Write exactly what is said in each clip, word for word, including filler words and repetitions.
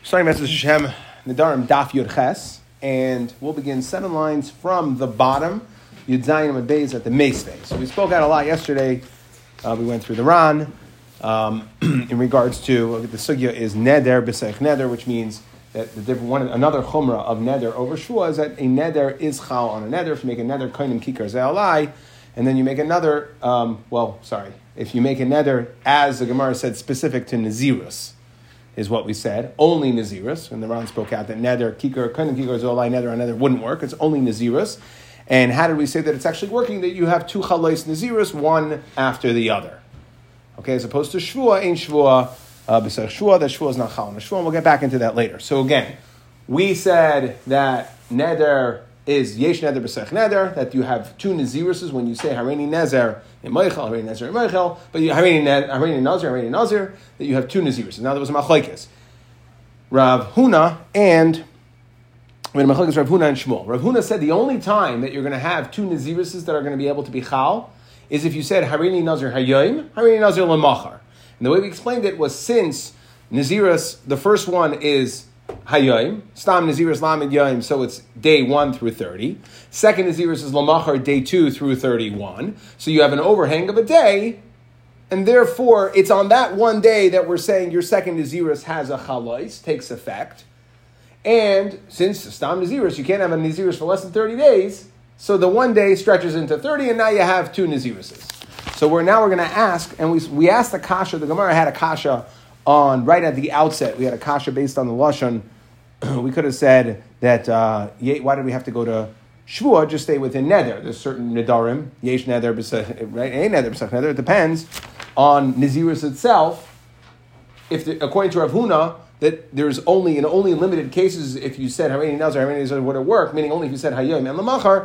Starting Message Hashem, Nedarim Daf Yud Ches, and we'll begin seven lines from the bottom, Yud Zayin Amud Beis at the Meisvei. So we spoke out a lot yesterday. Uh, we went through the Ran um, in regards to the sugya is Neder B'Seich Neder, which means that the different one another chumrah of Neder over Shua is that a Neder is chal on a Neder. If you make a Neder koinim kikar ze'alai, and then you make another, um, well, sorry, if you make a Neder as the Gemara said specific to Nazirus, is what we said, only Nazirus, and the Ran spoke out that Neder, Kikar, Koinim Kikar, Zolai, Neder, and Neder wouldn't work, it's only Nazirus. And how did we say that it's actually working? That you have two Chalais Nazirus, one after the other. Okay, as opposed to Shvua, ain't Shvua, uh, besides Shvua, that Shvua is not Chal on Shvua, and we'll get back into that later. So again, we said that Neder is Yesh Neder B'Seich Neder, that you have two Naziruses when you say Hareini Nezer in Moichel, Hareini Nezer in Moichel, but you Hareini Hareini Nazir, Hareini Nazir, that you have two Naziruses. Now there was a Machlokes. Rav Huna and when Machlokes Rav Huna and Shmuel. Rav Huna said the only time that you're going to have two Naziruses that are going to be able to be Chal is if you said Hareini Nazir Hayoim, Hareini Nazir Lamachar. And the way we explained it was since Nazirus, the first one is Hayoim, Stam Nazirus Lamed Yoim, so it's day one through thirty. Second Nazirus is Lamachar, day two through thirty-one. So you have an overhang of a day, and therefore it's on that one day that we're saying your second Nazirus has a Chalais, takes effect. And since Stam Nazirus, you can't have a Nazirus for less than thirty days, so the one day stretches into thirty, and now you have two Naziruses. So we're now we're going to ask, and we we asked the Kasha, the Gemara had a Kasha on right at the outset. We had a Kasha based on the Lashon. We could have said that, uh, why did we have to go to Shvua? Just stay within Neder. There's certain Nedarim, Yesh Neder, right? Ain't Neder, B'Seich Neder. It depends on Nazirus itself. If the, according to Rav Huna, that there's only, in only limited cases, if you said Hareini Nazar, Hareini Nazar would it work, meaning only if you said Hayyim and Lamachar.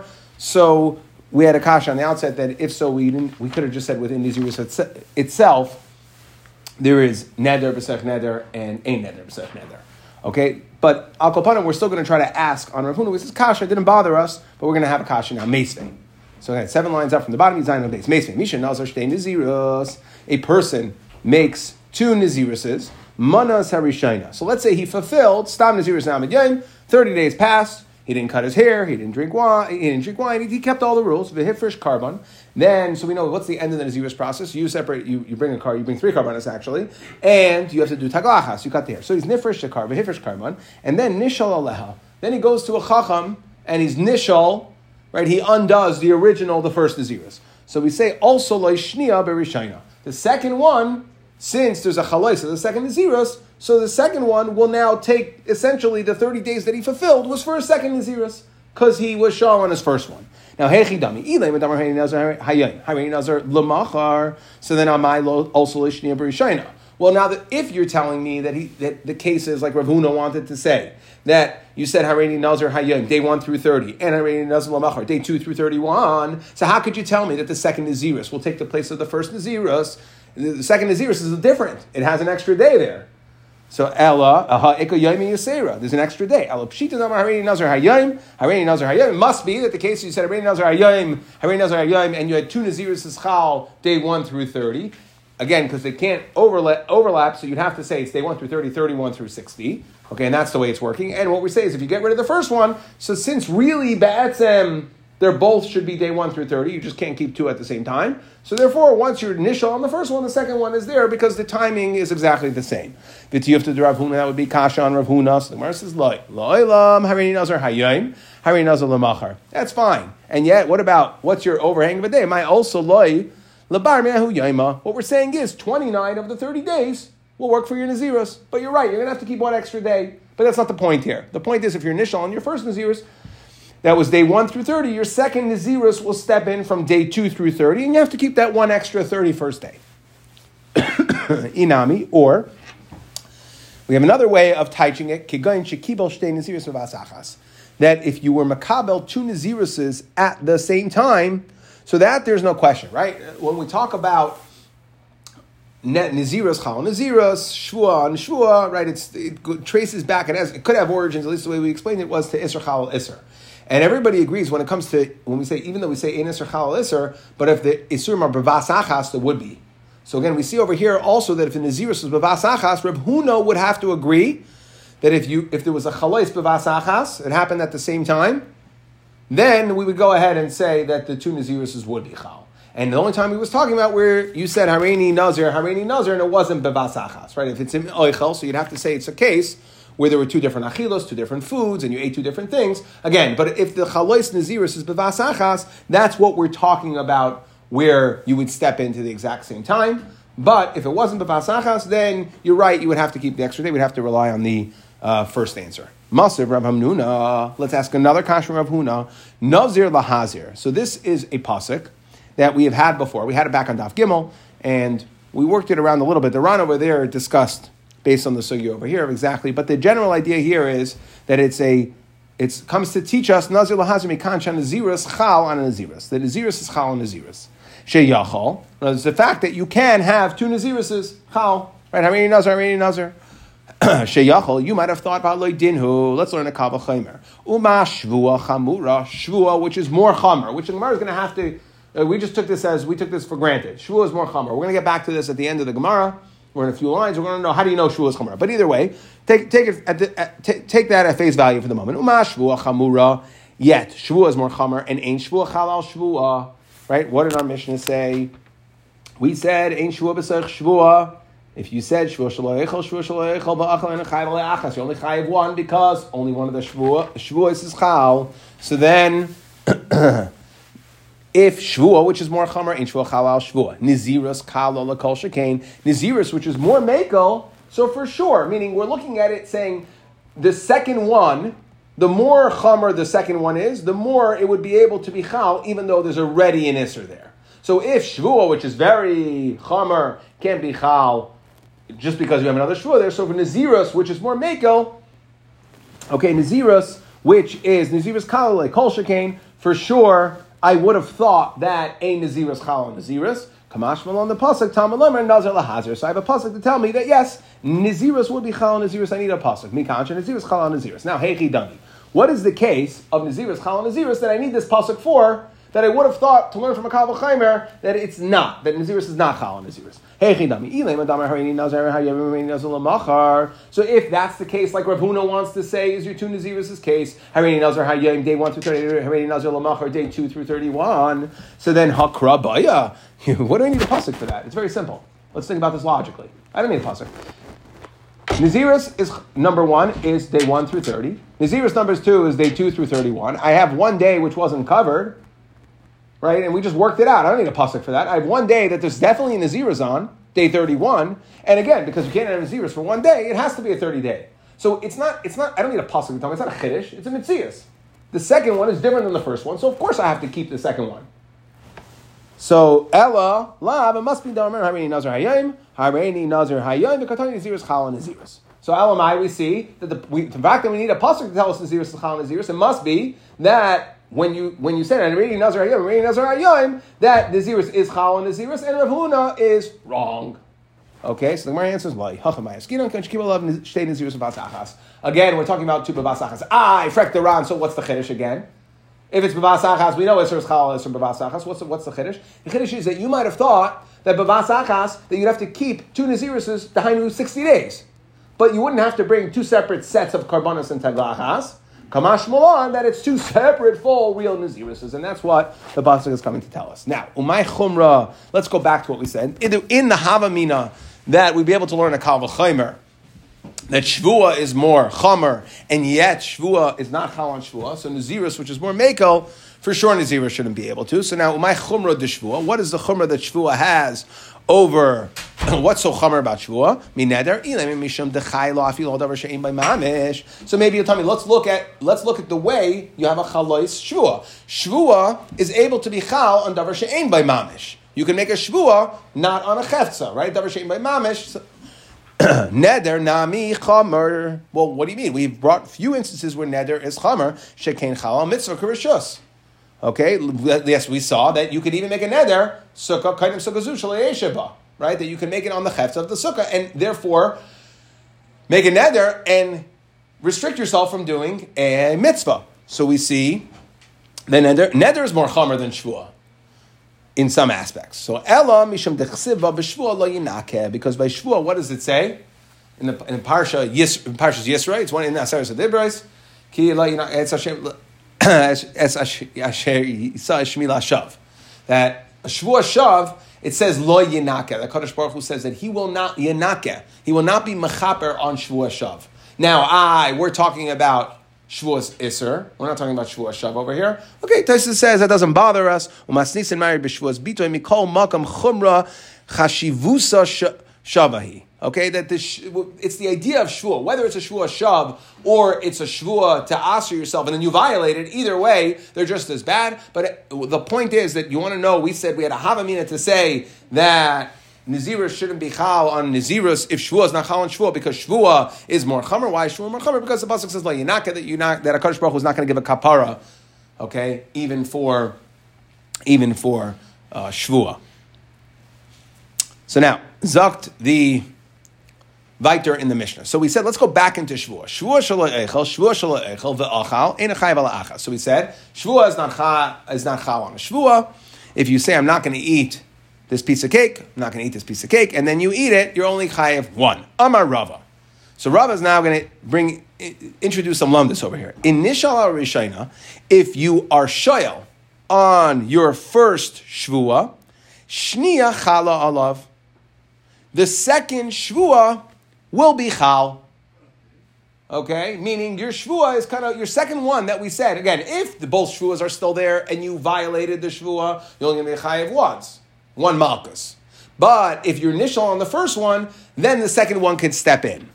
So we had a Kasha on the outset that if so, we didn't, we could have just said within Nazirus itself, there is Neder, B'Seich Neder, and Ein Neder, B'Seich Neder. Okay? But Al Kolpanim, we're still going to try to ask on Rav Huna, which is Kasha, it didn't bother us, but we're going to have a Kasha now. Meisvei. So again, seven lines up from the bottom, Zayin Amud Beis. Meisvei. Misha Nazar Shtei Nazirus. A person makes two Naziruses. Manas Harishayna. So let's say he fulfilled, Stam Nazirus Lamed Yoim, thirty days passed, he didn't cut his hair, he didn't drink wine, he didn't drink wine, he kept all the rules, v'hifresh carbon. Then, so we know what's the end of the Nazirus process. You separate, you, you bring a car, you bring three carbonas actually, and you have to do taglachas, you cut the hair. So he's nifresh the car, v'hifresh carbon, and then nishal aleha. Then he goes to a chacham, and he's nishal, right, he undoes the original, the first Nazirus. So we say, also lo shniya berishayna. The second one, since there's a chalais of the second Nazirus, so the second one will now take, essentially, the thirty days that he fulfilled was for a second Nazirus, because he was shal on his first one. Now, hechi dami, ilay medamar hareini nazar hayayin, hareini nazar lamachar, so then amai also lishniya berishayna. Well, now that if you're telling me that he that the case is like Rav Huna wanted to say, that you said hareini nazar hayayin, day one through thirty, and hareini nazar lamachar, day two through thirty-one, so how could you tell me that the second Nazirus will take the place of the first Nazirus? The second Nazirus is different. It has an extra day there. So Ella, aha, Eko Yomi Yisera. There's an extra day. Ella Pshita Namar Hareini Nazar Hayayim, Hareini Nazar Hayayim. It must be that the case you said Hareini Nazar Hayayim, Hareini Nazar Hayayim, and you had two Nazirus Chal, day one through thirty. Again, because they can't overlap, overlap, so you'd have to say it's day one through thirty, thirty-one through sixty. Okay, and that's the way it's working. And what we say is if you get rid of the first one, so since really Ba'atzem, they're both should be day one through thirty. You just can't keep two at the same time. So therefore, once you're initial on the first one, the second one is there because the timing is exactly the same. V'tiyuf to Rav Huna, that would be Kasha on Rav Huna. So the Gemara says, Loi, Lo'ilam, Hareini Nazar Hayyim, Hareini Nazar Lamachar. That's fine. And yet, what about, what's your overhang of a day? Am I also Loi, Labar Me'ahu Yaima? What we're saying is twenty-nine of the thirty days will work for your Nazirus. But you're right, you're going to have to keep one extra day. But that's not the point here. The point is, if you're initial on your first Nazirus, that was day one through thirty. Your second Nazirus will step in from day two through thirty, and you have to keep that one extra thirty-first day. Inami, or we have another way of teaching it, that if you were makabel two Naziruses at the same time, so that there's no question, right? When we talk about Nazirus, Chal Nazirus, Shvua and Shvua, right? It's, it traces back, and it could have origins, at least the way we explained it was to Isser Chal Isser. And everybody agrees when it comes to, when we say, even though we say Ein Isser Chal Isser, but if the Isurim are B'vas Achas, there would be. So again, we see over here also that if the Nazirus was B'vas Achas, Reb Huna would have to agree that if you if there was a chalois b'vas achas, it happened at the same time, then we would go ahead and say that the two naziruses would be chal. And the only time he was talking about where you said hareini nazir, hareini nazir, and it wasn't b'vas achas, right? If it's in oichel, so you'd have to say it's a case where there were two different achilos, two different foods, and you ate two different things. Again, but if the chalois nazirus is b'vas achas, that's what we're talking about, where you would step into the exact same time. But if it wasn't b'vas achas, then you're right, you would have to keep the extra day. We'd have to rely on the uh, first answer. Masir Rav Hamnuna. Let's ask another kasha Rav Huna. Nazir lahazir. So this is a pasuk that we have had before. We had it back on Daf Gimel, and we worked it around a little bit. The Ran over there discussed based on the sugi over here exactly, but the general idea here is that it's a it comes to teach us nazir lahazir mikancha nazirus chal on a nazirus. The nazirus is chal on nazirus. Sheyachol. It's the fact that you can have two naziruses chal, right? How many nazir? How many nazir? Sheyachol. You might have thought about loydinhu. Let's learn a kavah chaymer. Uma shvua chamura shvua, which is more chamer, which the Gemara is going to have to. Uh, we just took this as we took this for granted. Shvua is more chamer. We're going to get back to this at the end of the Gemara. We're in a few lines. We're going to know how do you know shvua is chamer. But either way, take take it at the, at, t- take that at face value for the moment. Uma shvua chamura. Yet shvua is more chamer, and ain't shvua chalal shvua. Right? What did our Mishnah say? We said ain't shvua b'seich shvua. If you said shvua shelo echel, shvua shelo echel ba'achal and chayav le'achas, you only chayav one because only one of the shvua shvuas is chal. So then, if shvua, which is more chamer, ain't shvua chalal shvua. Nizirus kal ola kol shekain. Nizirus, which is more mekel. So for sure, meaning we're looking at it saying the second one. The more chamer the second one is, the more it would be able to be chal, even though there's already an isser there. So if shvua, which is very chamer, can't be chal, just because you have another shvua there, so for nazirus, which is more mekel, okay, nazirus, which is nazirus kal kol shekain, for sure, I would have thought that a nazirus chal on nazirus. Kamash malon the pasuk tamalomer nazir lahazir. So I have a pasuk to tell me that yes, nazirus would be chal on nazirus. I need a pasuk. Mikancha nazirus chal on nazirus. Now heichi dami. What is the case of nazirus chal on nazirus that I need this pasuk for? That I would have thought to learn from a kavah chaymer that it's not, that nazirus is not chal on nazirus. Heichi dami. Ilem adamer harini nazir hayavim harini nazir lamachar. So if that's the case, like Rav Huna wants to say, is your two nazirus' case harini nazir hayavim day one through thirty, harini nazir lamachar day two through thirty-one. So then hakra baya. What do I need a pasuk for that? It's very simple. Let's think about this logically. I don't need a pasuk. Nazirus is number one is day one through thirty. Nazirus numbers two is day two through thirty-one. I have one day which wasn't covered, right? And we just worked it out. I don't need a pasuk for that. I have one day that there's definitely a Nazirus on, day thirty-one. And again, because you can't have Nazirus for one day, it has to be a thirty day. So it's not, it's not, I don't need a pasuk to tell me. It's not a chiddush, it's a mitzias. The second one is different than the first one, so of course I have to keep the second one. So Ella Lav, it must be Damer Hareini Nazir Hayim, Hareini Nazir Hayim, the Katani Nazirus Chal and Nazirus. So Elamai, we see that the, we, the fact that we need a pasuk to tell us Nazirus Chal and Nazirus, it must be that when you when you say Hareini Nazir Hayim, Hareini Nazir Hayim, that Nazirus is Chal and Nazirus, and Rav Huna is wrong. Okay, so the Gemara answers why. Again, we're talking about two b'vas achas. Ah, I frecked the ran. So what's the chiddush again? If it's b'vas achas, we know it's chal is from b'vas achas. What's the, what's the chiddush? The chiddush is that you might have thought that b'vas achas that you'd have to keep two naziruses behind sixty days, but you wouldn't have to bring two separate sets of karbanos and taglachas. Kamash Mulan, that it's two separate full real naziruses, and that's what the pasuk is coming to tell us. Now, umay chumra. Let's go back to what we said in the, in the Havamina that we'd be able to learn a kavah chaymer. That shvua is more chamer, and yet shvua is not chal on shvua. So nazirus, which is more mekel, for sure nazirus shouldn't be able to. So now, umay chumra de shvua. What is the chumra that shvua has over? What's so chamer about shvua? Mineder ilim mishum dechai lo afil davar she'im by mamish. So maybe you'll tell me. Let's look at let's look at the way you have a chalois shvua. Shvua is able to be chal on davar she'im by mamish. You can make a shvua not on a cheftza, right? Davar she'im by mamish. So, neder nami chamer. Well, what do you mean? We've brought few instances where neder is chamer. Shekein chal mitzvah karishus. Okay, yes, we saw that you could even make a neder sukkah kainim sukkah zu shalayesheba, right? That you can make it on the chefts of the sukkah, and therefore make a neder and restrict yourself from doing a mitzvah. So we see the neder. Neder is more chamer than shvua in some aspects. So Ella mishum dechsiva b'shvua lo yinakeh, because by shvua, what does it say? in the in Parsha Yis, in Parshas Yisro. It's one in Aseres Adibros. Ki la it's Hashem es asher yisa shmi lashav. That a shvua shav, it says lo yinakeh. The Kadosh Baruch Hu says that he will not yinakeh. He will not be mechaper on shvua shav. Now, I we're talking about shvuas iser. We're not talking about shvuas shav over here. Okay, Tosfos says that doesn't bother us. Umasnisin married b'shvuas bitoy mikol makam chumra chashivusa shavahi. Okay, that this it's the idea of shvua, whether it's a shvua shav or it's a shvua to aser yourself, and then you violate it. Either way, they're just as bad. But the point is that you want to know. We said we had a havamina to say that Nazirus shouldn't be chal on Nazirus if Shvua is not chal on Shvua, because Shvua is more chamer. Why is Shvua more chamer? Because the pasuk says like Yinaka, that you not that HaKadosh Baruch Hu is not going to give a kapara, okay, even for even for uh, Shvua. So now Zakt the Viter in the Mishnah. So we said let's go back into Shvua. Shvua shelo echel, Shvua shelo echel ve'achal ein chayav ala achas. So we said Shvua is not chal is not chal on a Shvua. If you say I'm not going to eat this piece of cake, I'm not going to eat this piece of cake, and then you eat it, you're only chayav one. Amar Rava. So Rava is now going to bring, introduce some lumdus over here. In Nishal Rishayna, if you are shoyel on your first shvua, shniya chala alav, the second shvua will be chal. Okay, meaning your shvua is kind of your second one that we said. Again, if the both shvuas are still there and you violated the shvua, you're only going to be chayav once. One malchus. But if you're initial on the first one, then the second one can step in.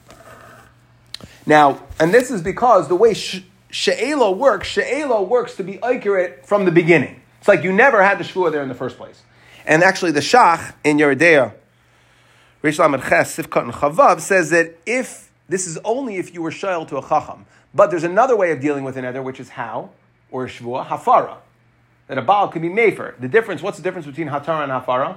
Now, and this is because the way sh- she'ela works, she'ela works to be accurate from the beginning. It's like you never had the shvua there in the first place. And actually the Shach in Yeridea, Reish Lamed Ches, Sifkat and Chavav, says that if, this is only if you were she'el to a chacham. But there's another way of dealing with an eder, which is how? Or a shvua, hafara. That a Baal could be mefer. The difference, what's the difference between Hatara and Hafara?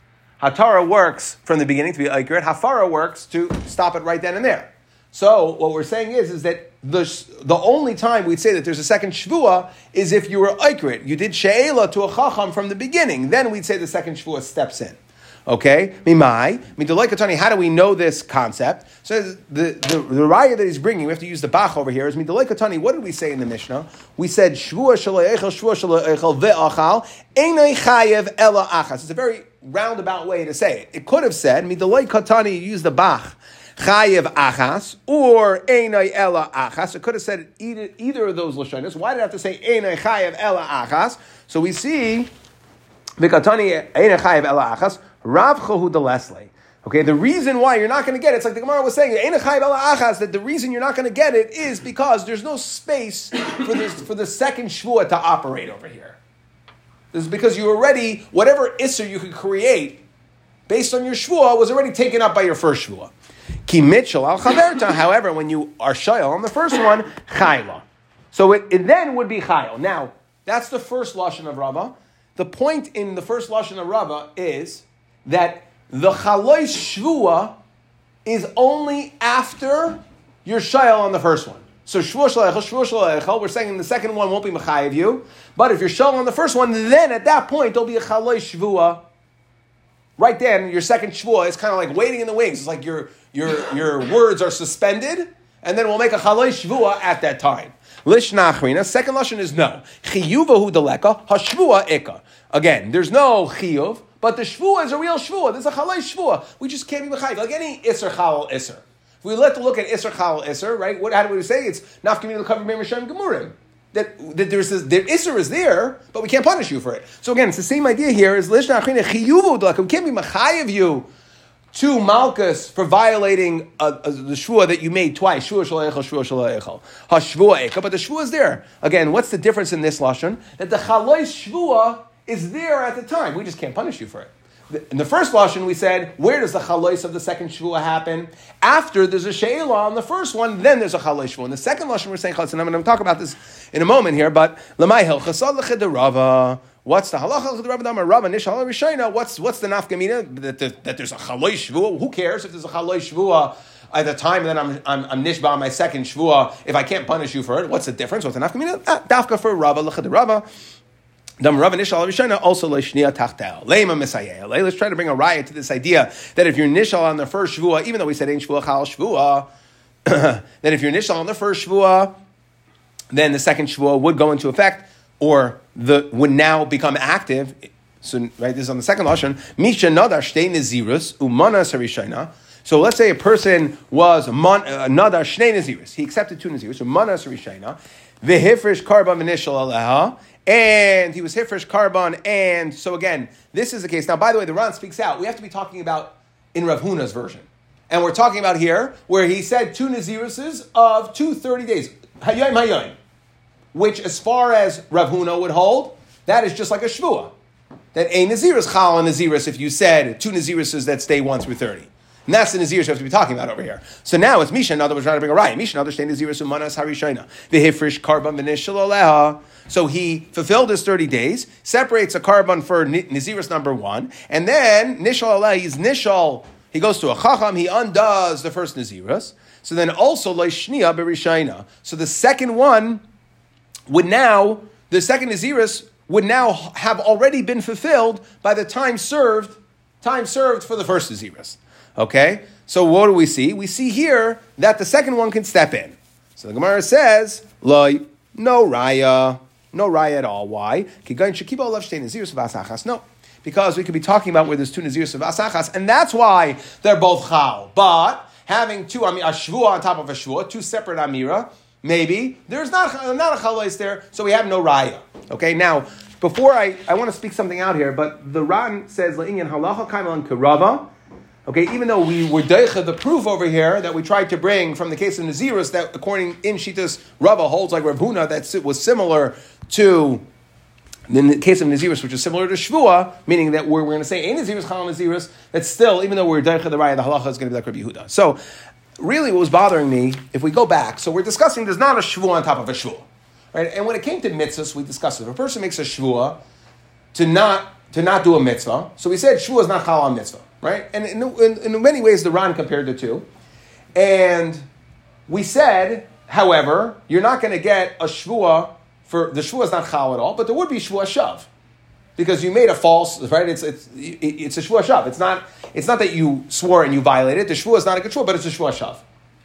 Hatara works from the beginning to be accurate. Hafara works to stop it right then and there. So what we're saying is, is that the, the only time we'd say that there's a second shvua is if you were accurate. You did she'ela to a chacham from the beginning. Then we'd say the second shvua steps in. Okay? Mimai. Midolai Katani, how do we know this concept? So the, the, the raya that he's bringing, we have to use the bach over here, is Midolai Katani. What did we say in the Mishnah? We said, Shvua shalei echel, Shvua shalei echel ve'achal, einay chayev ela achas. It's a very roundabout way to say it. It could have said, Midolai Katani, use the bach, chayev achas, or einay ela achas. It could have said either, either of those lashonos. Why did it have to say einay chayev ela achas? So we see, Vikatani einay chayev ela achas, Rav Chohu de Leslie. Okay, the reason why you're not going to get it, it's like the Gemara was saying, that the reason you're not going to get it is because there's no space for this for the second shvua to operate over here. This is because you already, whatever isser you could create based on your shvua was already taken up by your first shvua. Ki mitchel al chaverta. However, when you are shayel on the first one, chayla. So it, it then would be chayel. Now, that's the first lashon of Rava. The point in the first lashon of Rava is that the chaloi shvua is only after you're shayel on the first one. So shvua shalecha, shvua shalecha, we're saying the second one won't be mechayev you, but if you're shayel on the first one, then at that point there'll be a chaloi shvua. Right then, your second shvua is kind of like waiting in the wings. It's like your your your words are suspended, and then we'll make a chaloi shvua at that time. Lishna achrina. Second lashon is no. Chiyuvahu deleka hashvua ika. Again, there's no chiyuv. But the shvua is a real shvua. There's a chalei shvua. We just can't be mechayiv. Like any isser chalal isser. If we let to look at isser chalal isser, right? What, how do we say? It's nafkamina l'kavim b'mishem gemurim. That that there's this, the isser is there, but we can't punish you for it. So again, it's the same idea here. Is lishna achrina chiyuvu d'laka. We can't be mechayiv you to malchus for violating uh, uh, the shvua that you made twice. Shvua shaleichel, shvua shaleichel, hashvua eka. But the shvua is there. Again, what's the difference in this lashon? That the chalei shvua is there at the time. We just can't punish you for it. In the first lashon, we said, where does the chalois of the second shvua happen? After there's a she'ela on the first one, then there's a chaloi shvua. In the second lashon, we're saying chalois, and I'm going to talk about this in a moment here, but lemay hilchasad l'chedarava. What's the halacha l'chedarava d'amar Rava nishal rishayna? What's what's the nafkamina that, that, that there's a chaloi shvua? Who cares if there's a chaloi shvua at the time, and then I'm I'm, I'm nishba on my second shvua? If I can't punish you for it, what's the difference? What's the nafkamina? Ah, dafka for Rava l'chedarava. Dam Rav Nishal Rishayna also leishnia tachtel lema misayel. Let's try to bring a riot to this idea that if you're nishal on the first shvua, even though we said ain't shvua chal shvua, then if you're nishal on the first shvua, then the second shvua would go into effect, or the would now become active. So right, this is on the second lashon. Misha nadar shtei nezirus umanas harishayna. So let's say a person was mon, uh, nadar shnei nezirus. He accepted two nezirus, umanas harishayna. V'hifresh karban v'nishal aleha. And he was hifresh karban, and so again, this is the case. Now, by the way, the Ran speaks out. We have to be talking about in Rav Huna's version. And we're talking about here, where he said two naziruses of two thirty days. Hayayim hayayim. Which, as far as Rav Huna would hold, that is just like a shvua. That a nazirus chal and nazirus if you said two naziruses that stay one through thirty. And that's the nazirus you have to be talking about over here. So now it's Misha, another was trying to bring a riot. Misha, another stay nazirus umanas harishayna. V'hifresh karban v'nishal aleha. So he fulfilled his thirty days, separates a karban for nazirus number one, and then nishal aleha, he's nishal, he goes to a chacham, he undoes the first nazirus. So then also leishnia berishayna. So the second one would now, the second nazirus would now have already been fulfilled by the time served, time served for the first nazirus. Okay, so what do we see? We see here that the second one can step in. So the Gemara says, "Loi, no raya, no raya at all. Why? No, because we could be talking about where there's two nazirus of asachas, and that's why they're both chal. But having two, I mean, a shvua on top of a shvua, two separate amira, maybe there's not not a chalais there, so we have no raya. Okay, now before I, I want to speak something out here, but the Ran says la'inyan halacha kaiman kerava. Okay, even though we were deicha the proof over here that we tried to bring from the case of Nazirus, that according in Shitas Rava holds like Rav Huna, that was similar to the case of Nazirus, which is similar to Shvua, meaning that we're, we're going to say ein Nazirus chal Nazirus, that still, even though we're deicha the raya, the halacha is going to be like Rabbi Yehuda. So, really, what was bothering me, if we go back, so we're discussing there's not a Shvua on top of a Shvua, right? And when it came to mitzvahs, we discussed it. If a person makes a Shvua to not to not do a mitzvah, so we said Shvua is not chal on mitzvah. Right? And in, in, in many ways, the Ran compared the two. And we said, however, you're not going to get a shvua for, the shvua is not chal at all, but there would be shvua shav. Because you made a false, right? It's it's it's a shvua shav. It's not, it's not that you swore and you violated it. The shvua is not a good shvua, but it's a shvua shav.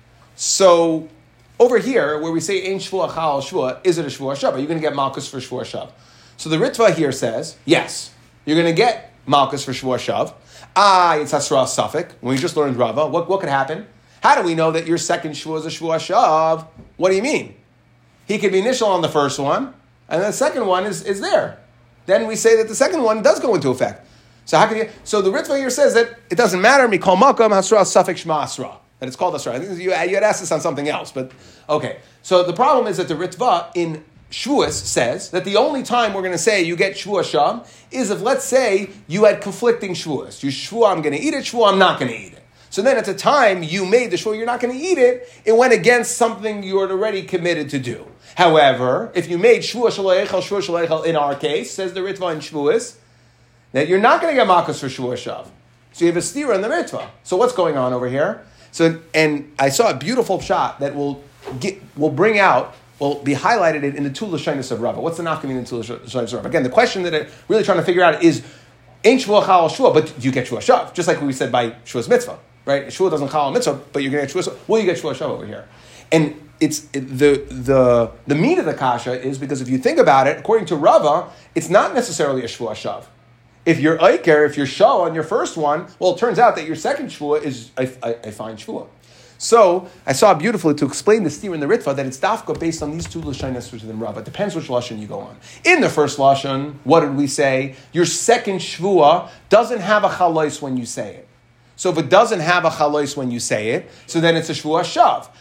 So, over here, where we say, ain't shvua chal shvua, is it a shvua shav? Are you going to get malchus for shvua shav? So the Ritva here says, yes, you're going to get malchus for shvua shav. Ah, it's Hasra Suffolk. When we just learned Rava, what, what could happen? How do we know that your second shvua is a shvua shav? What do you mean? He could be initial on the first one, and the second one is, is there. Then we say that the second one does go into effect. So how can you? So the Ritva here says that it doesn't matter. Mikol Makam Hasra Suffolk Shma Asra. That it's called Asra. I think you, you had asked this on something else, but okay. So the problem is that the Ritva in Shvuas says that the only time we're going to say you get Shvua Sham is if, let's say, you had conflicting Shvuas. You Shvua, I'm going to eat it, Shvua, I'm not going to eat it. So then at the time you made the Shvua, you're not going to eat it, it went against something you had already committed to do. However, if you made Shvua Shalayechel, Shvua Shalayechel in our case, says the Ritva in Shvuas, that you're not going to get Makas for Shvua Shav. So you have a stira in the Ritva. So what's going on over here? So, and I saw a beautiful shot that will get, will bring out will be highlighted in the two Lashonos of Rava. What's the nafkamina in the two Lashonos of Rava? Again, the question that I'm really trying to figure out is, ain't Shvua chal Shvua, but do you get Shvua Shav? Just like we said by Shvua's mitzvah, right? Shvua doesn't chal mitzvah, but you're going to get Shvua Shav. Will you get Shvua Shav over here? And it's it, the the the meat of the kasha is because if you think about it, according to Rava, it's not necessarily a Shvua Shav. If you're Iker, if you're Shah on your first one, well, it turns out that your second Shvua is a, a, a fine Shvua. So, I saw beautifully to explain the steer in the Ritva that it's dafka based on these two Lashonos within Rava. It depends which Lashon you go on. In the first Lashon, what did we say? Your second Shvua doesn't have a chalais when you say it. So if it doesn't have a chalais when you say it, so then it's a Shvua Shav.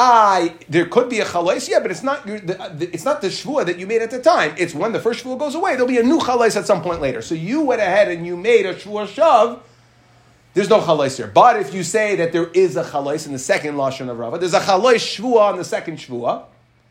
I, there could be a chalais, yeah, but it's not your, the, the, it's not the Shvua that you made at the time. It's when the first Shvua goes away, there'll be a new chalais at some point later. So you went ahead and you made a Shvua Shav. There's no chalais here. But if you say that there is a chalais in the second Lashon of Rava, there's a chalais shvua on the second shvua.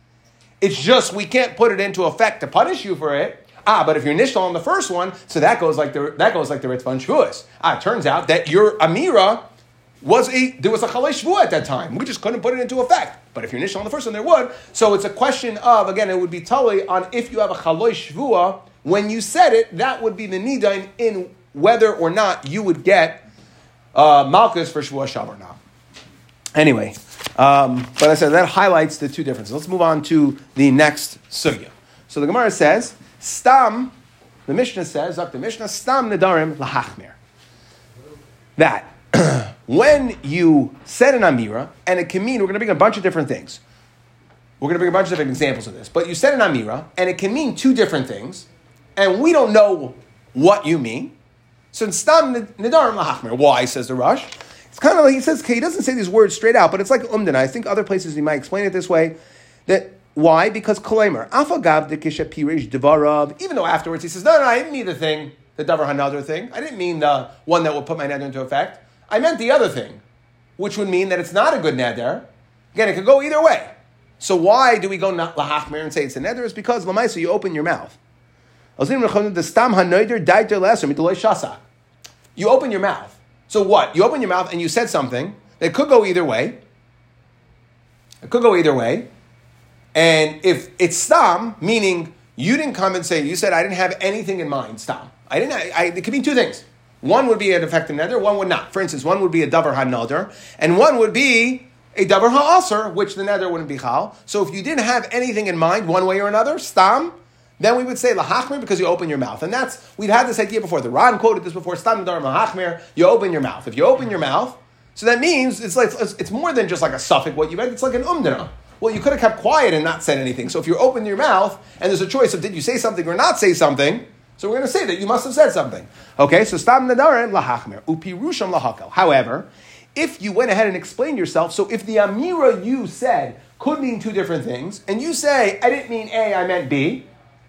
It's just we can't put it into effect to punish you for it. Ah, but if you're nishtal on the first one, so that goes like the that goes like the Ritva and Shvuas. Ah, it turns out that your Amira was a there was a chalais shvua at that time. We just couldn't put it into effect. But if you're nishtal on the first one, there would. So it's a question of, again, it would be totally on if you have a chalais shvua when you said it, that would be the nida in, in whether or not you would get uh, Malchus for Shavuot Shav or not. Anyway, um, but I said that highlights the two differences. Let's move on to the next sugya. So the Gemara says, Stam, the Mishnah says, up the Mishnah, Stam Nedarim Lahachmir. That when you said an Amira, and it can mean, we're going to bring a bunch of different things. We're going to bring a bunch of different examples of this. But you said an Amira, and it can mean two different things, and we don't know what you mean. So Stam Nedarim Lahachmir. Why, says the Rosh? It's kind of like, he says, he doesn't say these words straight out, but it's like Umdana. I think other places he might explain it this way. That why? Because Kolemer, Afagav de Kisha Pirish Devarav, even though afterwards he says, no, no, I didn't mean the thing, the Davar Hanadar thing. I didn't mean the one that would put my neder into effect. I meant the other thing, which would mean that it's not a good neder. Again, it could go either way. So why do we go lahachmer and say it's a neder? It's because l'maisa you open your mouth. You open your mouth. So what? You open your mouth and you said something that could go either way. It could go either way. And if it's stam, meaning you didn't come and say, you said I didn't have anything in mind, stam. I didn't, I, I, it could mean two things. One would be an effective neder, one would not. For instance, one would be a davar ha-neder, and one would be a davar ha-aser, which the neder wouldn't be chal. So if you didn't have anything in mind, one way or another, stam, then we would say lahachmer because you open your mouth. And that's, we've had this idea before. The Ran quoted this before, stam nedarim lahachmer, you open your mouth. If you open your mouth, so that means it's like it's, it's more than just like a suffix, what you meant, it's like an umdana. Well, you could have kept quiet and not said anything. So if you open your mouth, and there's a choice of did you say something or not say something, so we're going to say that you must have said something. Okay, so stam nedarim lahachmer, upirusham lahakel. However, if you went ahead and explained yourself, so if the amira you said could mean two different things, and you say, I didn't mean A, I meant B,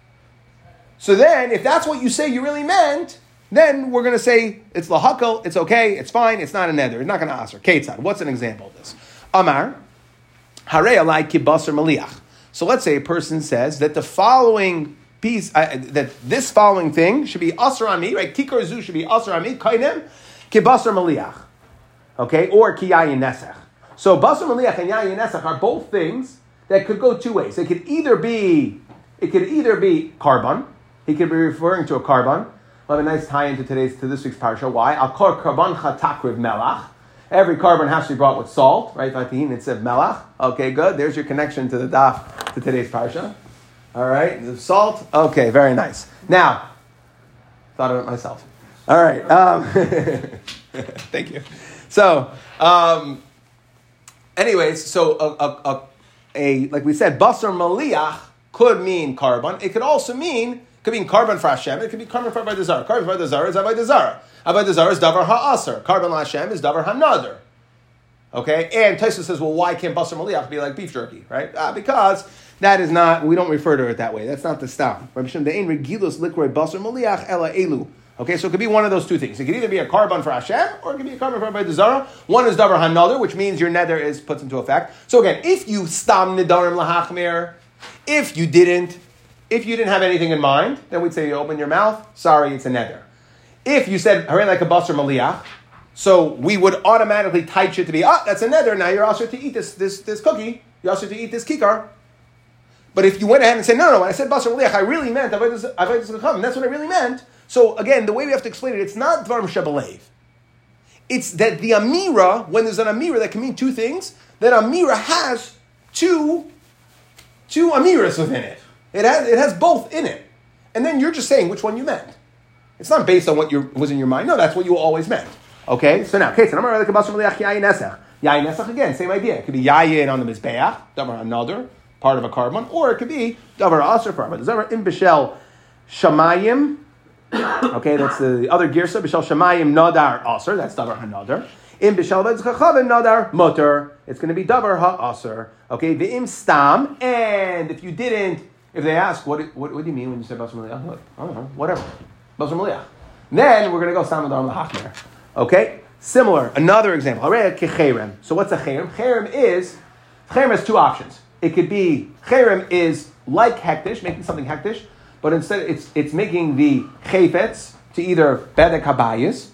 so then, if that's what you say you really meant, then we're going to say it's lahakel, it's okay, it's fine, it's not a neder, it's not going to aser. Ketzad, what's an example of this? Amar, harei alai kibasar maliach. So let's say a person says that the following piece, uh, that this following thing should be aser on me, right? Kikar zu should be aser on me, kainem, kibasar maliach. Okay, or ki yayin nesach. So basar maliach and yayin nesach are both things that could go two ways. It could either be, it could either be carbon. He could be referring to a carbon. We'll have a nice tie into today's to this week's parsha. Why? Al kor carbon chatakriv melach. Every carbon has to be brought with salt, right? Vatihin, it said melach. Okay, good. There's your connection to the daf to today's parsha. All right, the salt. Okay, very nice. Now, thought of it myself. All right. Um, thank you. So, um, anyways, so a, a, a, a like we said, basar maliach could mean carbon. It could also mean. It could mean carbon for Hashem. It could be carbon for Avodah Zarah. Carbon for Avodah Zarah is Avodah Zarah. Avodah Zarah is davar ha'aser. Carbon la Hashem is davar ha'nader. Okay? And Tosfos says, well, why can't basar maliach be like beef jerky? Right? Uh, because that is not, we don't refer to it that way. That's not the stam. Rabbi Shem de'ein regilus likroi basar maliach ela elu. Okay, so it could be one of those two things. It could either be a carbon for Hashem, or it could be a carbon for Avodah Zarah. One is davar ha'nader, which means your neder is put into effect. So again, if you stam nedarim lahachmir, if you didn't, If you didn't have anything in mind, then we'd say you open your mouth. Sorry, it's a neder. If you said harei like a basar maliach, so we would automatically teach it to be ah, that's a neder. Now you're also to eat this this this cookie. You're also to eat this kikar. But if you went ahead and said no, no, when I said basar maliach, I really meant avodas chacham. That's what I really meant. So again, the way we have to explain it, it's not dvarim shebalev. It's that the amira, when there's an amira that can mean two things, that amira has two two amiras within it. It has it has both in it. And then you're just saying which one you meant. It's not based on what you was in your mind. No, that's what you always meant. Okay? So now, okay, so I'm going to yayin nesach. Yayin nesach, again, same idea. It could be yayin on the mizbeach, davar another, part of a carbon, or it could be davar aser, part of a davar in bishel shamayim. Okay, that's the other girsa, bishel shamayim nadar aser, that's davar hanadar. In bishel v'tzchachavim nadar mutter, it's going to be davar ha-aser. Okay, v'im stam, and if you didn't, if they ask, what, what, what do you mean when you say basar maliach? I don't know, whatever. Basar maliach. Then we're going to go stam nedarim lahachmer. Okay? Similar, another example. So what's a cherem? Cherem is, cherem has two options. It could be, cherem is like hektish, making something hektish, but instead it's it's making the chayfetz to either bedek habayis,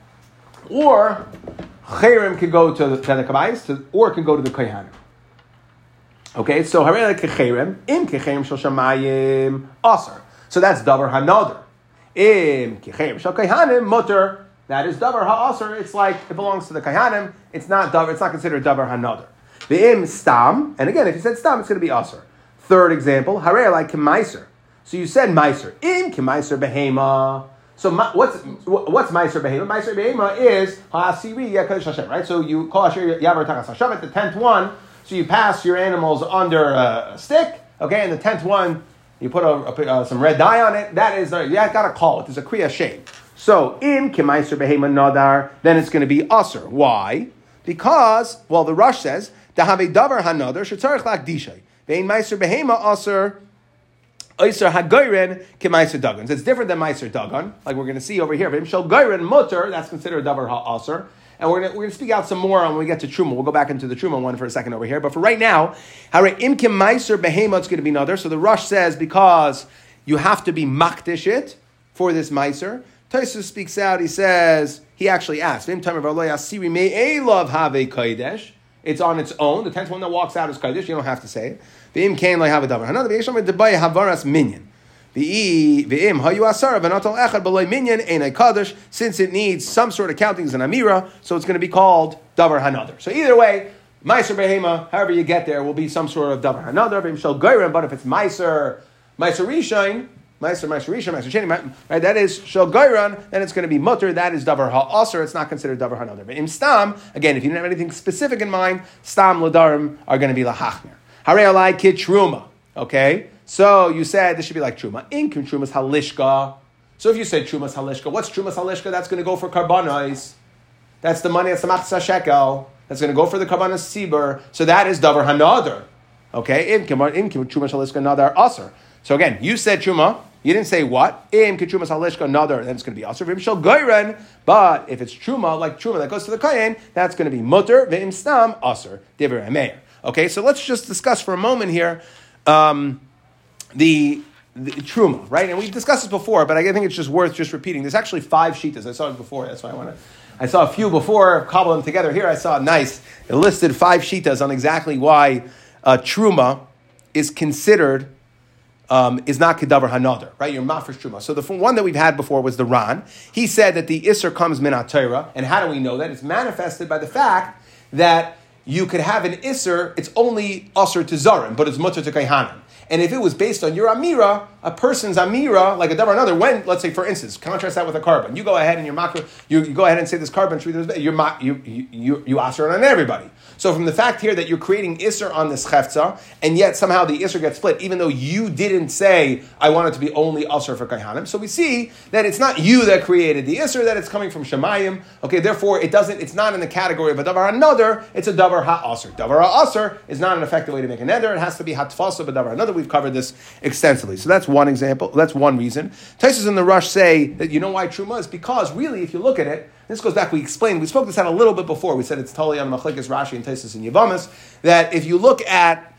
or cherem could go to the bedek habayis, or it can go to the kohanim. Okay, so harei kecherem, im kecherem shel shamayim aser. So that's davar hanother. Im kicheir shel kaihanim mutter. That is davar ha'aser. It's like it belongs to the kaihanim. It's not davar. It's not considered davar hanother. The im stam, and again, if you said stam, it's going to be aser. Third example, harei like kemaiser. So you said meiser. Im kemaiser behema. So what's what's meiser behema? Meiser behema is ha'asiri yakadosh Hashem, right? So you call asher yavar takas Hashem at the tenth one. So you pass your animals under a stick, okay, and the tenth one you put a, a, uh, some red dye on it. That is, uh, you got to call it. There's a kriya shame. So im kemaiser behema nadar, then it's going to be aser. Why? Because well, the Rush says the have davar hanadar shetzarich lak dishay. Vein meiser behema aser. Oyser hagoyren kemaiser dagan. So it's different than meiser dagan, like we're going to see over here. But shel goyren mutter, that's considered davar ha'aser. And we're going we're to speak out some more on when we get to truma. We'll go back into the truma one for a second over here. But for right now, hare im kemaiser behema, it's going to be another. So the Rush says because you have to be makdish it for this meiser. Tosfos speaks out. He says he actually asked im tamer v'lo yasiri me'elav have kodesh. It's on its own. The tenth one that walks out is kodesh. You don't have to say it. V'im kain lo have a davar. Another v'yesham debay havaras minyan. V'im hayu asara v'natal echad b'loy minyan einay kodesh. Since it needs some sort of counting as an amira, so it's going to be called davar hanother. So either way, meiser behema, however you get there, will be some sort of davar hanother. V'im shel goyren, but if it's meiser, meiser rishain, meiser meiser rishain, meiser sheni, right? That is shel goyren. Then it's going to be mutter. That is davar ha'aser. It's not considered davar hanother. But im stam, again, if you didn't have anything specific in mind, stam l'darim are going to be lahachmer. Harei alai kit truma. Okay, so you said this should be like truma. Inkim trumas halishka. So if you say trumas halishka, what's trumas halishka? That's going to go for karbanos. That's the money. That's the machzah shekel. That's going to go for the karbanos sibur. So that is davar hanother. Okay, inkim inkim trumas halishka nadar aser. So again, you said truma. You didn't say what? Im kitrumas halishka nadar. Then it's going to be aser. V'im shel goyren. But if it's truma, like truma that goes to the kohen, that's going to be mutter. V'im stam aser. Divrei meir. Okay, so let's just discuss for a moment here um, the, the truma, right? And we've discussed this before, but I think it's just worth just repeating. There's actually five shitas. I saw it before. That's why I want to. I saw a few before, cobble them together. Here I saw a nice. It listed five shitas on exactly why uh, truma is considered um, is not kedavar hanother, right? Your mafresh truma. So the one that we've had before was the Ran. He said that the isser comes min ha-Torah, and how do we know that? It's manifested by the fact that you could have an isser, it's only usher to zarim, but it's mutter to kaihanim. And if it was based on your amira, a person's amira, like a davar another, when, let's say for instance, contrast that with a carbon. You go ahead and your makra, you, you go ahead and say this carbon tree, you're you you you, you usher on everybody. So from the fact here that you're creating isser on this chefza, and yet somehow the isser gets split, even though you didn't say, I want it to be only usher for kaihanim. So we see that it's not you that created the isser, that it's coming from shemayim. Okay, therefore it doesn't, it's not in the category of a davar another, it's a davar ha-usr. Davar ha-usr is not an effective way to make a neder, it has to be hatfasa b'davar another. We've covered this extensively. So that's one example, that's one reason. Tosfos and the Rush say that you know why truma is because really, if you look at it, this goes back, we explained, we spoke this out a little bit before, we said it's totally on Machlekes Rashi and Tosfos and Yavamas, that if you look at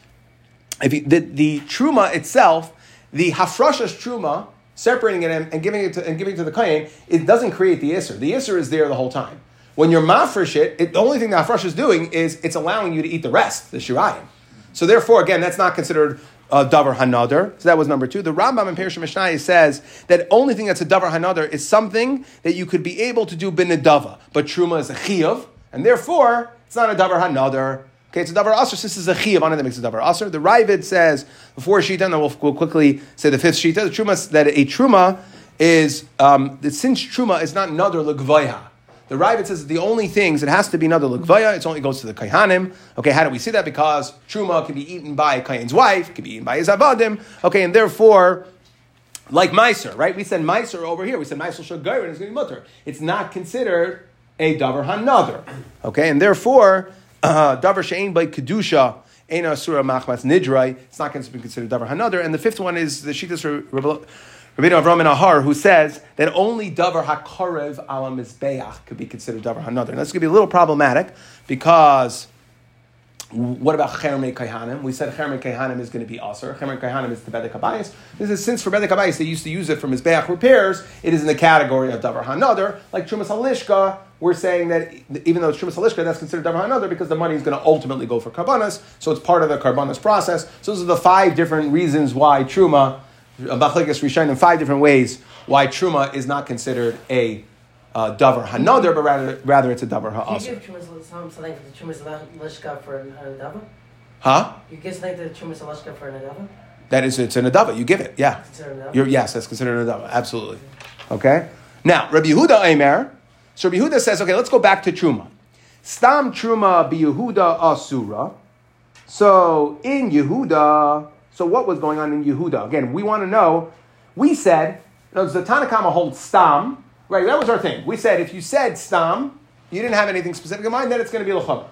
if you, the, the truma itself, the hafrashas truma, separating it and, and giving it to, and giving it to the kohen, it doesn't create the isser. The isser is there the whole time. When you're mafresh it, it, the only thing the hafrash is doing is it's allowing you to eat the rest, the shirayim. So therefore, again, that's not considered Uh, davar hanother. So that was number two. The Rambam in Perush Mishnah says that the only thing that's a davar hanother is something that you could be able to do b'nedava, but truma is a chiyuv, and therefore it's not a davar hanother. Okay, it's a davar aser. Since it's a chiyuv, on it that makes it davar aser. The Ravid says before shita, and then we'll, we'll quickly say the fifth shita. The truma that a truma is um, that since truma is not another legvaya. The Ravid says that the only things, it has to be another l'gvaya, it only goes to the kaihanim. Okay, how do we see that? Because truma can be eaten by a kain's wife, can be eaten by his avadim. Okay, and therefore, like meiser, right? We said meiser over here. We said meiser shagayr and it's going to be mutter. It's not considered a davar hanother. Okay, and therefore, uh, davar she'ein by kedusha, ein asura machmas nidrai. It's not going to be considered davar hanother. And the fifth one is the shittas Rabbeinu Avram and Ahar, who says that only davar hakarev ala mizbeach could be considered davar hanother. And that's going to be a little problematic because what about chermei kaihanim? We said chermei kaihanim is going to be aser. Chermei kaihanim is the bedek habayis. This is since for bedek habayis they used to use it for mizbeach repairs. It is in the category of davar hanother. Like trumas halishka, we're saying that even though it's trumas halishka, that's considered davar hanother because the money is going to ultimately go for karbanas. So it's part of the karbanas process. So those are the five different reasons why truma Machlekes Rishonim, five different ways why truma is not considered a uh, davar hanader, but rather rather it's a davar ha'asr. You give truma something for the truma lishka for a nadava? Huh? You give something to the truma lishka for a nadava? That is, it's a nadava. You give it, yeah. You're, yes, that's considered a nadava. Absolutely. Okay. Now, Rabbi Yehuda Eimer. So Rabbi Yehuda says, okay, let's go back to truma. Stam truma bi Yehuda asura. So in Yehuda, so what was going on in Yehuda? Again, we want to know. We said, does the Tanna Kama hold stam? Right, that was our thing. We said if you said stam, you didn't have anything specific in mind, then it's going to be l'chama.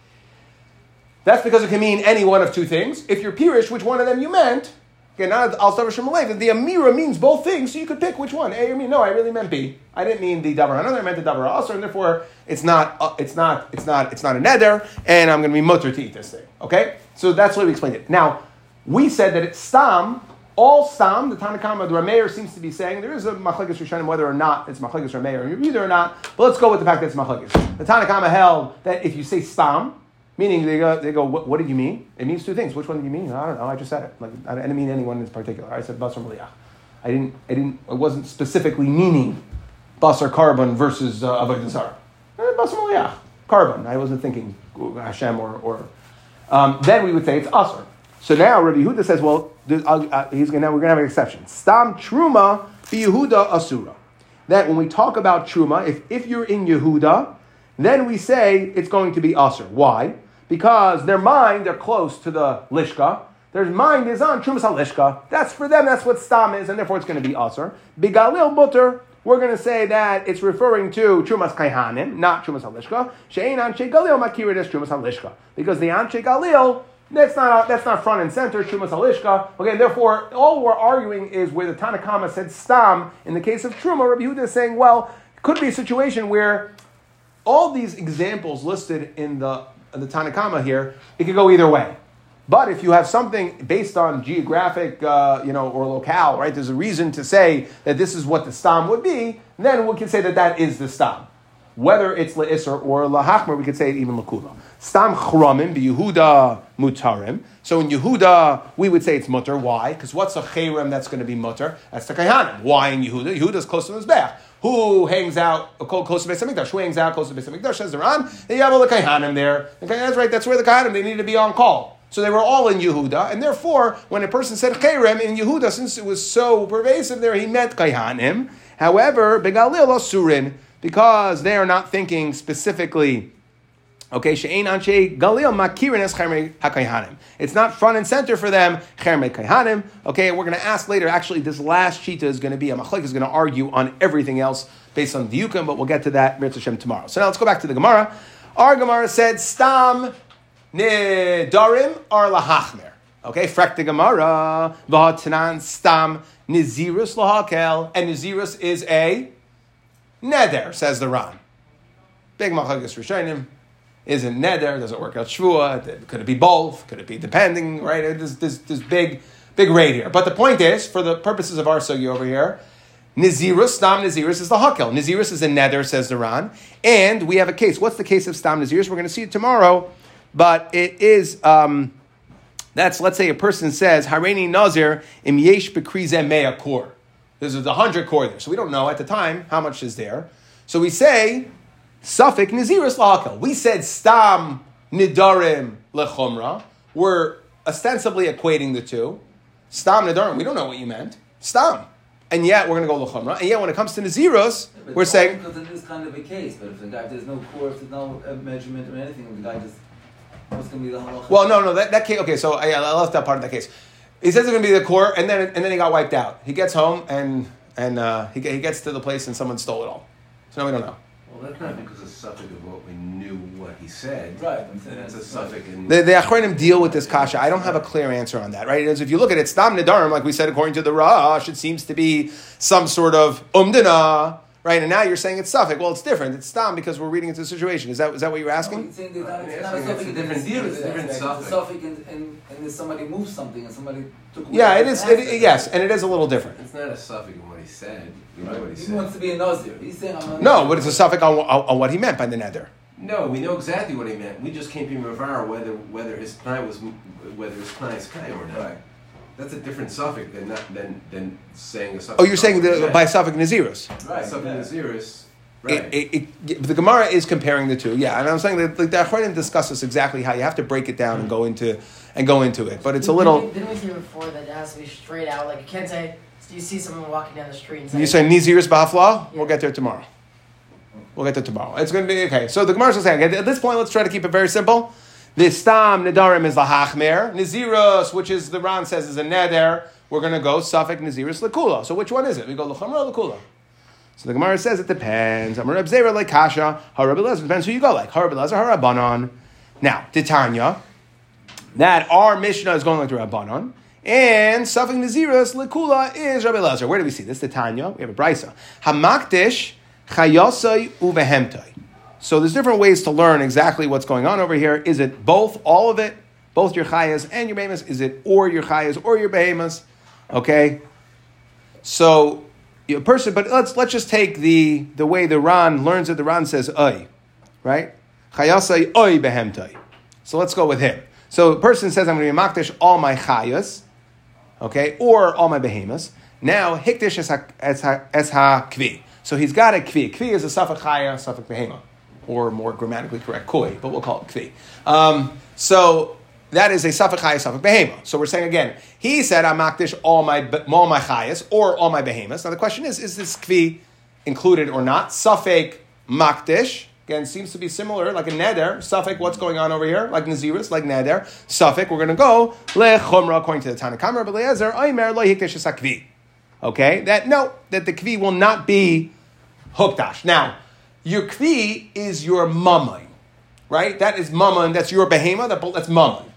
That's because it can mean any one of two things. If you're pirish, which one of them you meant? Okay, now I'll start with Shemalev. The Amira means both things, so you could pick which one. A or B. No, I really meant B. I didn't mean the davar hanader. I meant the davar ha'asr, and therefore it's not, uh, it's not, it's not, it's not a neder, and I'm going to be mutter to eat this thing. Okay, so that's the way we explained it. Now we said that it's stam. All stam, the Tanna Kama, the Rameir seems to be saying there is a machlekes rishonim whether or not it's machlekes Rameir or either or not. But let's go with the fact that it's machlekes. The Tanna Kama held that if you say stam, meaning they go, they go, what, what did you mean? It means two things. Which one do you mean? I don't know. I just said it. Like I didn't mean anyone in particular. I said basar maliach. I didn't. I didn't. I wasn't specifically meaning basar carbon versus uh, avodah zarah. Basar maliach, carbon. I wasn't thinking Hashem or or. Um, then we would say it's asr. So now Rabbi Yehuda says, well, uh, he's gonna, we're going to have an exception. Stam truma bi Yehuda asura. That when we talk about truma, if, if you're in Yehuda, then we say it's going to be asur. Why? Because their mind, they're close to the lishka. Their mind is on trumas halishka. That's for them, that's what stam is, and therefore it's going to be asur. Bigalil butter, we're going to say that it's referring to trumas kaihanim, not trumas halishka. She'ein anshe galil makirid as trumas halishka. Because the anshe galil, That's not that's not front and center, Trumas Halishka. Okay, therefore, all we're arguing is where the Tanna Kama said stam. In the case of Truma, Rabbi Yehuda is saying, well, it could be a situation where all these examples listed in the in the Tanna Kama here, it could go either way. But if you have something based on geographic, uh, you know, or locale, right? There's a reason to say that this is what the stam would be. Then we can say that that is the stam. Whether it's le'isr or lahachmer, we could say it even l'kula. Stam chramim bi Yehuda mutarim. So in Yehuda, we would say it's mutter. Why? Because what's a chayrim that's going to be mutter? That's the kaihanim. Why in Yehuda? Yehuda's close to the Mizbeach. Who hangs out close to Beis Hamikdash? Who hangs out close to Beis Hamikdash? Says the Ran. You have all the kaihanim there. And that's right. That's where the kaihanim, they need to be on call. So they were all in Yehuda, and therefore, when a person said chayrim in Yehuda, since it was so pervasive there, he meant kaihanim. However, begalil asurin, because they are not thinking specifically, okay, she'ein anshe galil makirin es chermei hakayhanim. It's not front and center for them, chermei kayhanim. Okay, we're going to ask later, actually, this last shita is going to be, a machlek is going to argue on everything else based on diukim, but we'll get to that, Mirz Hashem, tomorrow. So now let's go back to the Gemara. Our Gemara said, stam nidarim ar lahachmer. Okay, frek the Gemara, v'hatanan stam nizirus lahakel, and nizirus is a neder, says the Ran. Big machlekes rishonim. Is it neder? Does it work out shvua? Could it be both? Could it be depending? Right? There's, there's, there's big, big rate here. But the point is, for the purposes of our sugi over here, nizirus, stam nizirus is the hakel. Nizirus is a neder, says the Ran. And we have a case. What's the case of stam nizirus? We're going to see it tomorrow. But it is, um, that's, let's say a person says, Hareini nazir im yesh bekrize mea kor. There's a hundred core there. So we don't know at the time how much is there. So we say, Safik Nizirus Lahakel. We said Stam Nidarim Lechumra. We're ostensibly equating the two. Stam Nidarim, we don't know what you meant. Stam. And yet we're going to go Lechumra. And yet when it comes to Nizirus, yeah, we're saying... Because in this kind of a case, but if the guy, if there's no core, if there's no uh, measurement or anything, the guy just... What's going to be the halacha? Well, no, no, that, that case... Okay, so I, I left that part of that case. He says it's going to be the core, and then and then he got wiped out. He gets home, and and uh, he he gets to the place, and someone stole it all. So now we don't know. Well, that's not because it's suffix of what we knew what he said. Right. That's a suffix. In the the Achronim deal with this kasha. I don't have a clear answer on that. Right? As if you look at it, Stam Nidarim, like we said, according to the Rash, it seems to be some sort of umdana. Right, and now you're saying it's suffix. Well, it's different. It's stam because we're reading into the situation. Is that is that what you're asking? No, saying it's not, it's not a suffix in the zero. It's a different suffix, and, and, and somebody moved something, and somebody took away. Yeah, it is. It, it, yes, and it is a little different. It's not a suffix in what he said. We know what he, he said. wants to be a nazir. He's saying I'm a no, but it's a suffix on, on, on what he meant by the neder. No, we know exactly what he meant. We just can't be mavar whether whether his client was whether his client's client or not. Right. That's a different suffix than not, than than saying a suffix. Oh, you're saying the, yeah. by suffix Nazirus. Right. Suffix yeah. Nazirus. Right. It, it, it, the Gemara is comparing the two, yeah, and I'm saying that like, the Achronim discuss this exactly how you have to break it down and go into and go into it, but it's a little. Didn't we, didn't we say before that it has to be straight out? Like you can't say you see someone walking down the street and say. You say Nazirus B'Hafla? Yeah. We'll get there tomorrow. We'll get there tomorrow. It's going to be okay. So the Gemara is saying at this point, let's try to keep it very simple. The Stam Nedarim is the Hachmer. Nazirus, which is the Ran says is a Neder. We're going to go Suffolk Nazirus Lakula. So which one is it? We go L'Chamra or Lakula? So the Gemara says it depends. Amar Reb Zera like Kasha, Harab Elazar. Depends who you go like. Harab Elazar, Harabanan. Now, Titania, that our Mishnah is going like the Rabbanon, and Suffolk Nazirus Lakula is Rabbi Elazar. Where do we see this? Titania. We have a Brisa. Hamakdish Chayosai Uvehemtai. So there's different ways to learn exactly what's going on over here. Is it both, all of it, both your chayas and your behemoths? Is it or your chayas or your behemoths? Okay. So a person, but let's let's just take the the way the Ran learns it. The Ran says oy, right? Chayasai oy behemtai. So let's go with him. So a person says, I'm going to be makdish all my chayas, okay, or all my behemoths. Now hikdish es ha es ha, es ha kvi. So he's got a kvi. Kvi is a suffix chaya, suffix behemoth, or more grammatically correct koi, but we'll call it kvi. Um, so that is a suffix chaya, suffix behemoth. So we're saying again, he said, I'm makdish all my all my chayas or all my behemoths. Now the question is, is this kvi included or not? Suffix makdish, again, seems to be similar, like a neder. Suffix, what's going on over here? Like nazirus, like neder. Suffix, we're going to go lechumra according to the Tanakh. Rabbi Eliezer, oimer lo hikdish es hakvi. Okay, that no, that the kvi will not be hukdash. Now, your kvi is your mamon, right? That is mamon. That's your behema. That, that's mamon.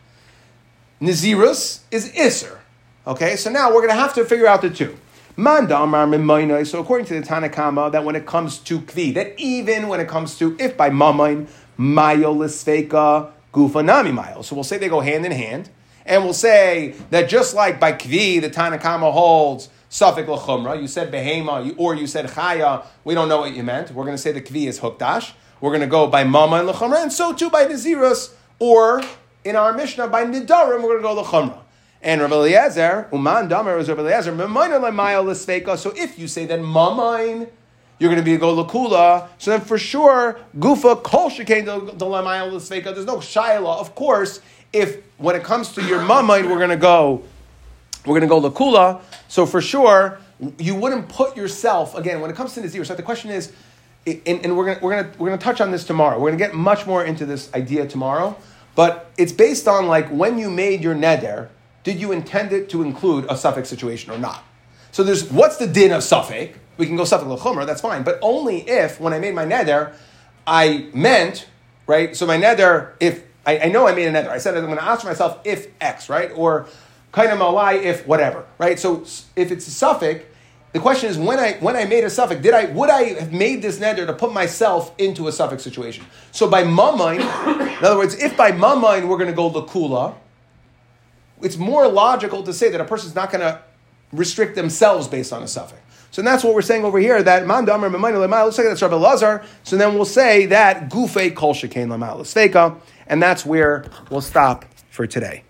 Nazirus is iser. Okay, so now we're going to have to figure out the two. Mandamar mimaynai. So according to the Tanakama, that when it comes to kvi, that even when it comes to if by mamon mayo lisfeka gufa nami mayo. So we'll say they go hand in hand, and we'll say that just like by kvi, the Tanakama holds suffix l'chumra. You said behema, or you said chaya. We don't know what you meant. We're going to say the kvi is hukdash. We're going to go by mama and l'chumra, and so too by nazirus, or in our Mishnah by nidarim, we're going to go l'chumra. And Rabbi Eliezer, uman damer was Rabbi Eliezer, memayin l'mayal l'sveika. So if you say then mamayin, you're going to be a go l'kula. So then for sure, gufa kol shekain the l'mayal l'sveika. There's no shayla. Of course, if when it comes to your mamayin, we're going to go. We're going to go l'kula. So for sure, you wouldn't put yourself, again, when it comes to Nazir, so the question is, and, and we're going we're gonna, we're gonna touch on this tomorrow. We're going to get much more into this idea tomorrow, but it's based on like when you made your neder, did you intend it to include a suffix situation or not? So there's, what's the din of suffix? We can go suffix l'chumra, that's fine, but only if, when I made my neder, I meant, right, so my neder, if, I, I know I made a neder, I said I'm going to ask myself if X, right, or kind of malai if whatever, right? So if it's a suffix, the question is when I when I made a suffix, did I would I have made this neder to put myself into a suffix situation? So by mamain, in other words, if by mamain we're going to go lakula, it's more logical to say that a person's not going to restrict themselves based on a suffix. So that's what we're saying over here, that man damer mamain l'mayal, let's say that's Rabbi Elazar. So then we'll say that gufe kol shekain l'mayal l'sveika, and that's where we'll stop for today.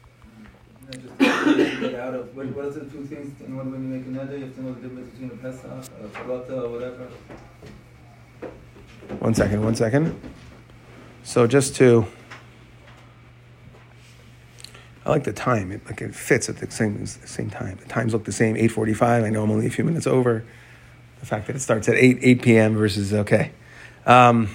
Get out of what, what are the two things in when, when you make a neder? You have to know the difference between a pesach, a chalata, or whatever. One second, one second. So just to, I like the time. It like it fits at the same the same time. The times look the same. eight forty-five. I know I'm only a few minutes over. The fact that it starts at eight eight p.m. versus okay. Um,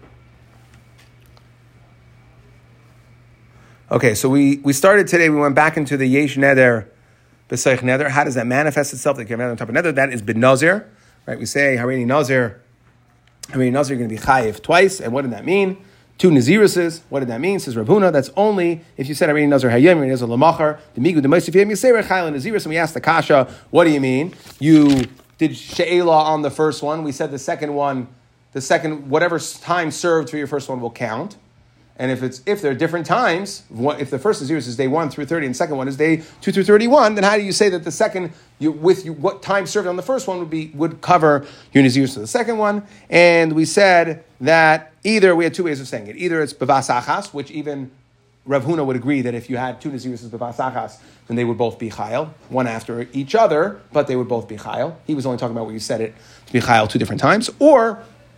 Okay, so we, we started today, we went back into the Yesh Neder, B'Seich Neder. How does that manifest itself? That on top of Neder, that is B'Nazir, right? We say, Harini Nazir, Harini Nazir, you're going to be Chayiv twice, and what did that mean? Two Naziruses, what did that mean? Says Rav Huna, that's only if you said Harini Nazir Hayyim, Harini Nazir Lamachar, the Migu, the Moisif Yem, Yisei Chayil Nazirus, and we asked the Kasha, what do you mean? You did She'ela on the first one, we said the second one, the second, whatever time served for your first one will count. And if it's if there are different times, if the first Nazirus is day one through thirty, and the second one is day two through thirty-one, then how do you say that the second, you, with you, what time served on the first one would be would cover your Nazirus for the second one? And we said that either we had two ways of saying it. Either it's bevas achas, which even Rav Huna would agree that if you had two Naziruses b'vas achas, then they would both be chayil, one after each other, but they would both be chayil. He was only talking about where you said it to be chayil two different times. Or,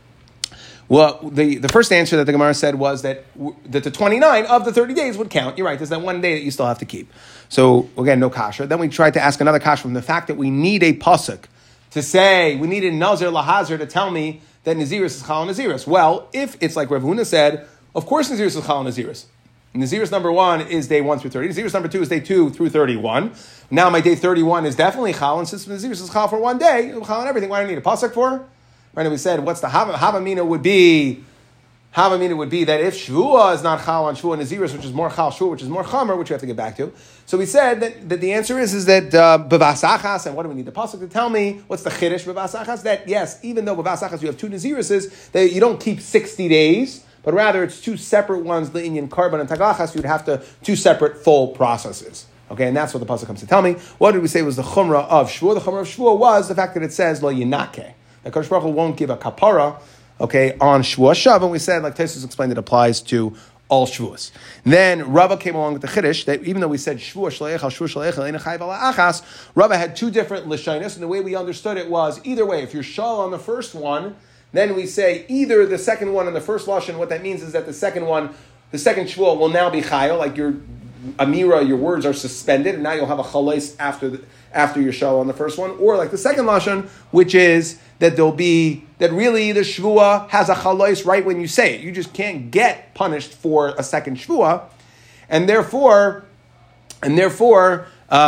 well, the, the first answer that the Gemara said was that, that the twenty-nine of the thirty days would count. You're right, there's that one day that you still have to keep. So, again, no kasha. Then we tried to ask another kasha from the fact that we need a pasuk to say, we need a nazir lahazir to tell me that Nazirus is chal Nazirus. Well, if it's like Rav Huna said, of course Nazirus is chal Nazirus. Nazirus number one is day one through thirty. Nazirus number two is day two through thirty-one. Now my day thirty-one is definitely chal, and since Nazirus is chal for one day, chal and everything, why do I need a pasuk for? Right, and we said, what's the Hava? Havamina would be, Havamina would be that if Shvua is not chal on Shvua Nazirus, which is more chal Shvua, which is more chamer, which we have to get back to. So we said that, that the answer is, is that b'vas achas, and what do we need the pasuk to tell me? What's the chiddush b'vas achas? That yes, even though b'vas achas you have two Naziruses, that you don't keep sixty days, but rather it's two separate ones, the Inyan Karban and Tagachas, you'd have to, two separate full processes. Okay, and that's what the pasuk comes to tell me. What did we say was the chumrah of Shvua? The chumrah of Shvua was the fact that it says, lo yinake. The Kadosh Baruch Hu won't give a kapara, okay, on Shvua Shav, and we said, like Tosfos explained, it applies to all Shvuas. Then Rava came along with the Chiddush that even though we said Shvua Shleichel, Shvua Shleichel, Ein Chayv Ala Achas, Rava had two different Lishonos, and the way we understood it was, either way, if you're Shal on the first one, then we say either the second one and the first Lashon, what that means is that the second one, the second Shvua will now be Chayil, like your Amira, your words are suspended, and now you'll have a Chalais after the, after your Shal on the first one, or like the second Lashon, which is that there'll be, that really the Shvua has a Chalais right when you say it. You just can't get punished for a second Shvua, and therefore, and therefore,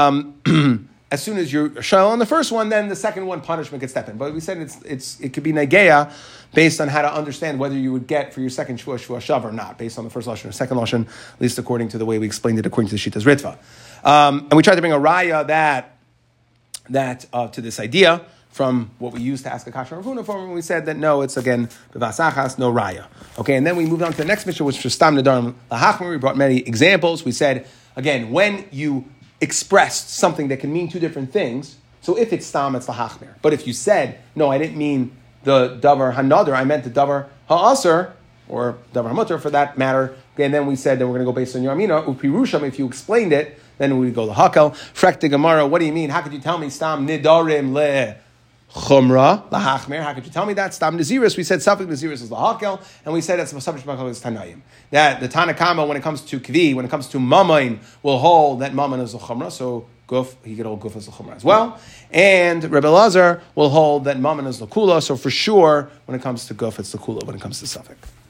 um, as soon as you're Shal on the first one, then the second one punishment could step in. But we said it's it's it could be Negeya based on how to understand whether you would get for your second Shvua, Shvua Shav or not, based on the first Lashon or second Lashon, at least according to the way we explained it, according to the Shitas Ritva. Um, and we tried to bring a raya that, that uh, to this idea from what we used to ask a kasha Rav Huna from, and we said that no, it's again b'vas achas, no raya. Okay, and then we moved on to the next mission, which was Stam Nedarim Lahachmer. We brought many examples. We said, again, when you expressed something that can mean two different things, so if it's Stam, it's Lahachmer. But if you said, no, I didn't mean the Davar Hanadar, I meant the Davar Ha'asar, or Davar Hamutar for that matter, and then we said that we're going to go based on your Amina, Upirusham, if you explained it, then we would go Lahakel. Frek de Gemara, what do you mean? How could you tell me Stam Nidarim Le Chumra, Lahachmer? How could you tell me that? Stam Nazirus, we said Safik Nazirus is Lahakel, and we said that's the subject of is Tanayim. That the Tanakama, when it comes to Kvi, when it comes to Mamain, will hold that Maman is the Chumra, so Guf, he could hold Guf as the Chumra as well. And Rebbe Lazar will hold that Maman is the Kula, so for sure, when it comes to Guf, it's the Kula when it comes to Safik.